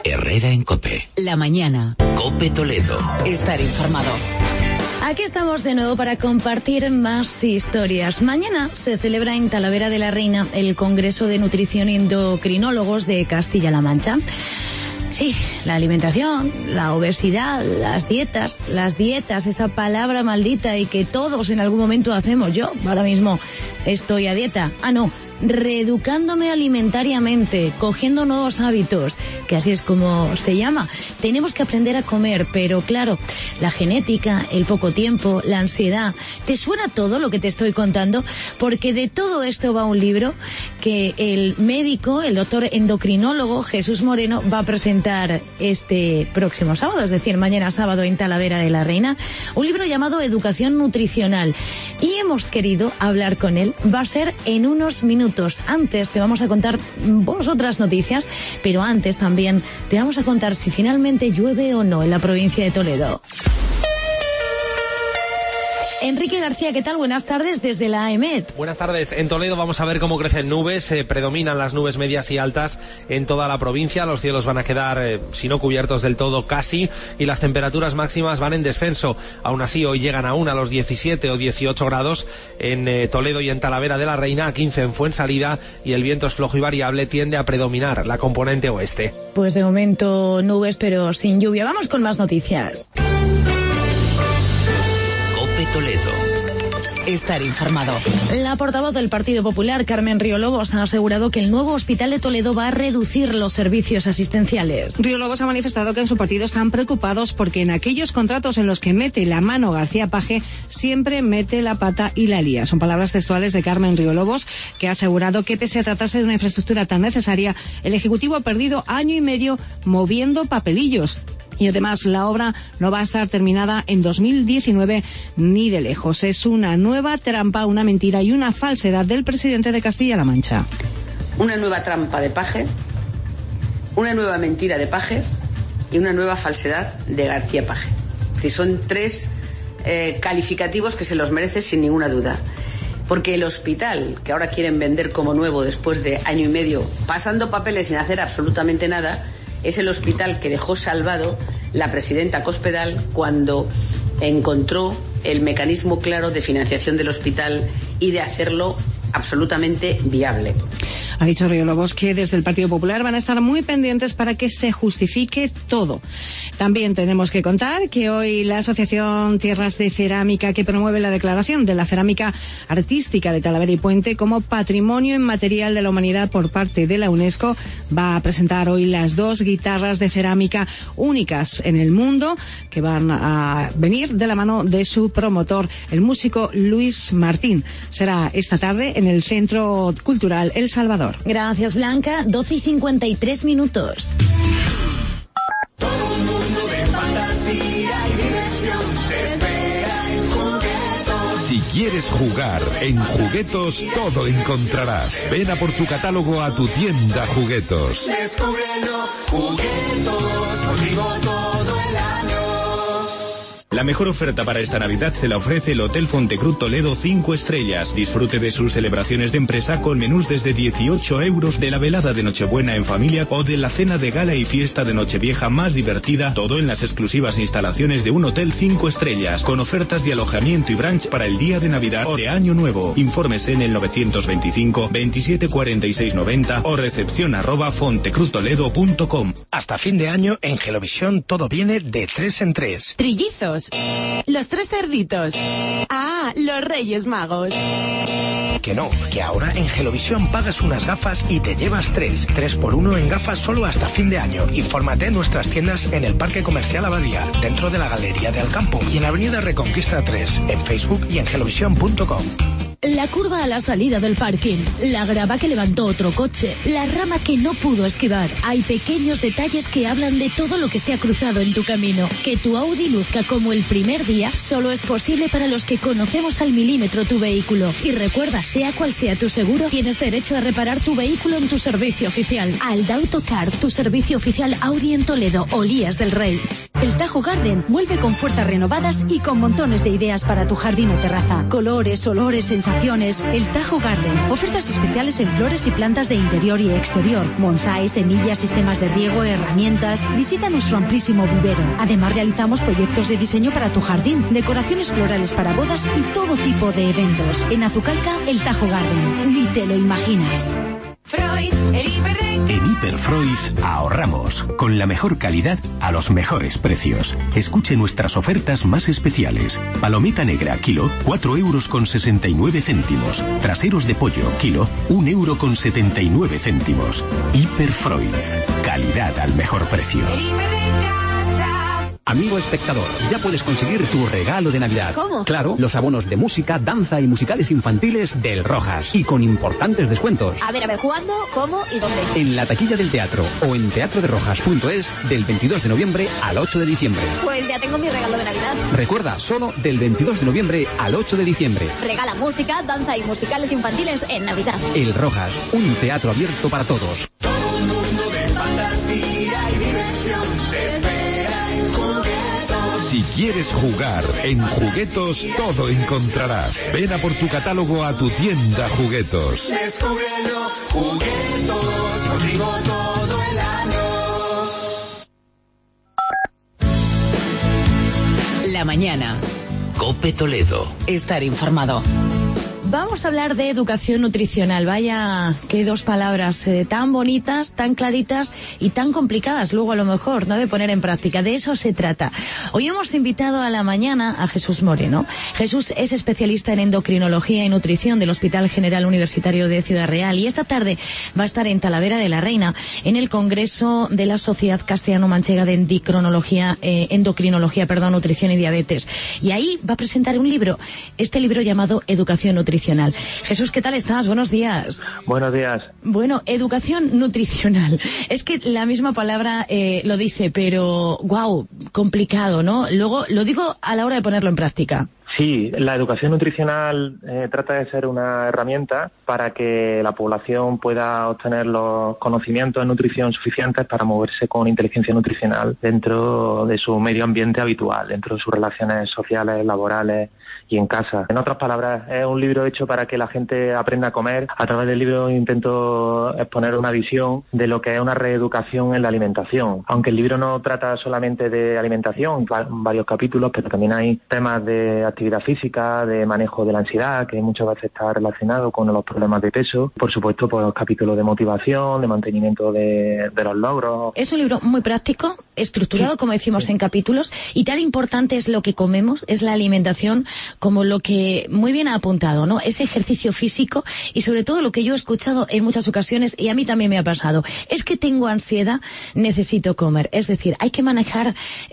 Herrera en COPE. La mañana. COPE Toledo. Estar informado. Aquí estamos de nuevo para compartir más historias. Mañana se celebra en Talavera de la Reina el Congreso de Nutrición y Endocrinólogos de Castilla-La Mancha. Sí, la alimentación, la obesidad, las dietas, esa palabra maldita y que todos en algún momento hacemos. Yo ahora mismo estoy a dieta. Reeducándome alimentariamente, cogiendo nuevos hábitos, que así es como se llama. Tenemos que aprender a comer, pero claro, la genética, el poco tiempo, la ansiedad. ¿Te suena todo lo que te estoy contando? Porque de todo esto va un libro que el médico, el doctor endocrinólogo Jesús Moreno va a presentar este próximo sábado, es decir, mañana sábado en Talavera de la Reina. Un libro llamado Educación Nutricional. Y hemos querido hablar con él. Va a ser en unos minutos. Antes te vamos a contar otras noticias, pero antes también te vamos a contar si finalmente llueve o no en la provincia de Toledo. Enrique García, ¿qué tal? Buenas tardes desde la AEMET. Buenas tardes. En Toledo vamos a ver cómo crecen nubes. Predominan las nubes medias y altas en toda la provincia. Los cielos van a quedar, si no cubiertos del todo, casi. Y las temperaturas máximas van en descenso. Aún así, hoy llegan aún a los 17 o 18 grados en Toledo y en Talavera de la Reina, a 15 en Fuensalida. Y el viento es flojo y variable, tiende a predominar la componente oeste. Pues de momento nubes, pero sin lluvia. Vamos con más noticias. Toledo. Estar informado. La portavoz del Partido Popular, Carmen Riolobos, ha asegurado que el nuevo hospital de Toledo va a reducir los servicios asistenciales. Riolobos ha manifestado que en su partido están preocupados porque en aquellos contratos en los que mete la mano García Paje, siempre mete la pata y la lía. Son palabras textuales de Carmen Riolobos, que ha asegurado que pese a tratarse de una infraestructura tan necesaria, el Ejecutivo ha perdido año y medio moviendo papelillos. Y además la obra no va a estar terminada en 2019 ni de lejos. Es una nueva trampa, una mentira y una falsedad del presidente de Castilla-La Mancha. Una nueva trampa de Paje, una nueva mentira de Paje y una nueva falsedad de García Paje. Es decir, son tres calificativos que se los merece sin ninguna duda. Porque el hospital, que ahora quieren vender como nuevo después de año y medio, pasando papeles sin hacer absolutamente nada, es el hospital que dejó salvado la presidenta Cospedal cuando encontró el mecanismo claro de financiación del hospital y de hacerlo absolutamente viable. Ha dicho Riolobos que desde el Partido Popular van a estar muy pendientes para que se justifique todo. También tenemos que contar que hoy la Asociación Tierras de Cerámica, que promueve la declaración de la cerámica artística de Talavera y Puente como Patrimonio Inmaterial de la Humanidad por parte de la UNESCO, va a presentar hoy las 2 guitarras de cerámica únicas en el mundo que van a venir de la mano de su promotor, el músico Luis Martín. Será esta tarde en el Centro Cultural El Salvador. Gracias, Blanca. 12:53. Todo un mundo de fantasía y diversión te espera en Juguetos. Si quieres jugar, en Juguetos todo encontrarás. Ven a por tu catálogo a tu tienda Juguetos. Descúbrelo, Juguetos, contigo todo el año. La mejor oferta para esta Navidad se la ofrece el Hotel Fontecruz Toledo 5 estrellas. Disfrute de sus celebraciones de empresa con menús desde 18 euros, de la velada de Nochebuena en familia o de la cena de gala y fiesta de Nochevieja más divertida, todo en las exclusivas instalaciones de un Hotel 5 estrellas, con ofertas de alojamiento y brunch para el día de Navidad o de Año Nuevo. Infórmese en el 925 27 46 90 o recepción@fontecruztoledo.com. Hasta fin de año en Gelovisión todo viene de 3 en 3. Trillizos. Los 3 cerditos. Ah, los Reyes Magos. Que no, que ahora en Gelovisión pagas unas gafas y te llevas 3 por 1 en gafas solo hasta fin de año. Infórmate en nuestras tiendas en el Parque Comercial Abadía, dentro de la Galería de Alcampo y en Avenida Reconquista 3, en Facebook y en gelovisión.com. La curva a la salida del parking, la grava que levantó otro coche, la rama que no pudo esquivar. Hay pequeños detalles que hablan de todo lo que se ha cruzado en tu camino. Que tu Audi luzca como el primer día solo es posible para los que conocemos al milímetro tu vehículo. Y recuerda, sea cual sea tu seguro, tienes derecho a reparar tu vehículo en tu servicio oficial. Alda Autocar, tu servicio oficial Audi en Toledo, Olías del Rey. El Tajo Tajo Garden vuelve con fuerzas renovadas y con montones de ideas para tu jardín o terraza. Colores, olores, sensaciones. El Tajo Garden. Ofertas especiales en flores y plantas de interior y exterior. Bonsái, semillas, sistemas de riego, herramientas. Visita nuestro amplísimo vivero. Además realizamos proyectos de diseño para tu jardín, decoraciones florales para bodas y todo tipo de eventos. En Azucalca, el Tajo Garden. Ni te lo imaginas. Freud, el Hiperrec. En Hiperfreud ahorramos con la mejor calidad a los mejores precios. Escuche nuestras ofertas más especiales. Palomita negra, kilo, 4,69 €. Traseros de pollo, kilo, 1,79 €. Hiperfreud. Calidad al mejor precio. El Hiperrec en casa. Amigo espectador, ya puedes conseguir tu regalo de Navidad. ¿Cómo? Claro, los abonos de música, danza y musicales infantiles del Rojas. Y con importantes descuentos. A ver, ¿cuándo, cómo y dónde? En la taquilla del teatro o en teatroderojas.es del 22 de noviembre al 8 de diciembre. Pues ya tengo mi regalo de Navidad. Recuerda, solo del 22 de noviembre al 8 de diciembre. Regala música, danza y musicales infantiles en Navidad. El Rojas, un teatro abierto para todos. Todo un mundo de fantasía y diversión te espera en Juguetos. Si quieres jugar en Juguetos, todo encontrarás. Ven a por tu catálogo a tu tienda Juguetos. Descúbrelo, Juguetos, contigo todo el año. La mañana. Cope Toledo. Estar informado. Vamos a hablar de educación nutricional. Vaya, qué dos palabras tan bonitas, tan claritas y tan complicadas luego a lo mejor, ¿no?, de poner en práctica. De eso se trata. Hoy hemos invitado a la mañana a Jesús Moreno. Jesús es especialista en endocrinología y nutrición del Hospital General Universitario de Ciudad Real y esta tarde va a estar en Talavera de la Reina en el Congreso de la Sociedad Castellano-Manchega de Endocrinología, Nutrición y Diabetes. Y ahí va a presentar un libro, este libro llamado Educación Nutricional. Jesús, ¿qué tal estás? Buenos días. Buenos días. Bueno, educación nutricional. Es que la misma palabra lo dice, pero guau, complicado, ¿no? Luego lo digo a la hora de ponerlo en práctica. Sí, la educación nutricional trata de ser una herramienta para que la población pueda obtener los conocimientos de nutrición suficientes para moverse con inteligencia nutricional dentro de su medio ambiente habitual, dentro de sus relaciones sociales, laborales y en casa. En otras palabras, es un libro hecho para que la gente aprenda a comer. A través del libro intento exponer una visión de lo que es una reeducación en la alimentación. Aunque el libro no trata solamente de alimentación, varios capítulos, pero también hay temas de actividad física, de manejo de la ansiedad, que muchas veces está relacionado con los problemas de peso. Por supuesto, pues capítulos de motivación, de mantenimiento de los logros. Es un libro muy práctico, estructurado, como decimos, en capítulos, y tan importante es lo que comemos, es la alimentación, como lo que muy bien ha apuntado, ¿no? Ese ejercicio físico y sobre todo lo que yo he escuchado en muchas ocasiones, y a mí también me ha pasado, es que tengo ansiedad, necesito comer. Es decir, hay que manejar,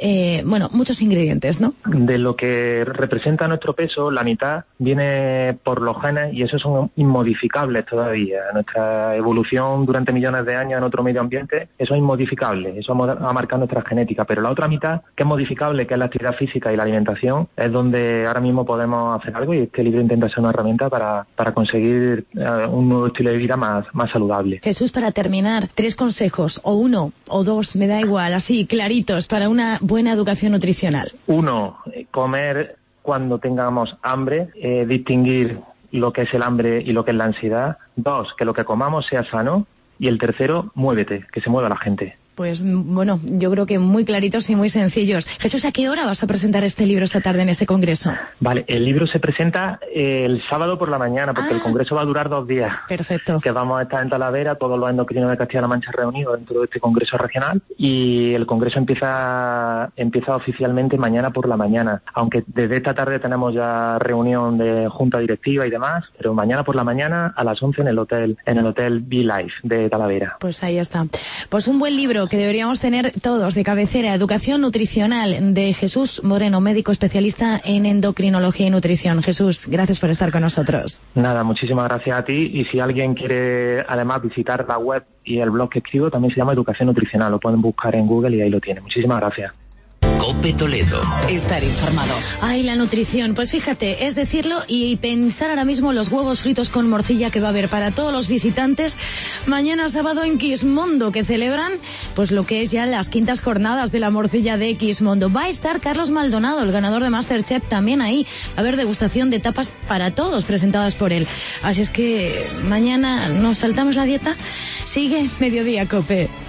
muchos ingredientes, ¿no? De lo que representa nuestro peso, la mitad viene por los genes y esos son inmodificables todavía. Nuestra evolución durante millones de años en otro medio ambiente, eso es inmodificable, eso ha marcado nuestra genética, pero la otra mitad, que es modificable, que es la actividad física y la alimentación, es donde ahora mismo podemos hacer algo, y este libro intenta ser una herramienta para conseguir un nuevo estilo de vida más saludable. Jesús, para terminar, 3 consejos, o 1 o 2, me da igual, así, claritos, para una buena educación nutricional. 1, comer cuando tengamos hambre, distinguir lo que es el hambre y lo que es la ansiedad. 2, que lo que comamos sea sano. Y el tercero, muévete, que se mueva la gente. Pues bueno, yo creo que muy claritos y muy sencillos. Jesús, ¿a qué hora vas a presentar este libro esta tarde en ese congreso? Vale, el libro se presenta el sábado por la mañana, porque el congreso va a durar 2 días. Perfecto. Que vamos a estar en Talavera, todos los endocrinos de Castilla-La Mancha reunidos dentro de este congreso regional, y el congreso empieza oficialmente mañana por la mañana, aunque desde esta tarde tenemos ya reunión de junta directiva y demás, pero mañana por la mañana a las 11 en el hotel Be Life de Talavera. Pues ahí está. Pues un buen libro que deberíamos tener todos de cabecera, Educación Nutricional, de Jesús Moreno, médico especialista en endocrinología y nutrición. Jesús, gracias por estar con nosotros. Nada, muchísimas gracias a ti, y si alguien quiere además visitar la web y el blog que escribo, también se llama Educación Nutricional, lo pueden buscar en Google y ahí lo tienen. Muchísimas gracias. COPE Toledo. Estar informado. Ay, la nutrición. Pues fíjate, es decirlo y pensar ahora mismo los huevos fritos con morcilla que va a haber para todos los visitantes mañana sábado en Quismondo, que celebran pues lo que es ya las 5ª jornadas de la morcilla de Quismondo. Va a estar Carlos Maldonado, el ganador de MasterChef, también ahí. Va a haber degustación de tapas para todos presentadas por él. Así es que mañana nos saltamos la dieta. Sigue Mediodía Cope.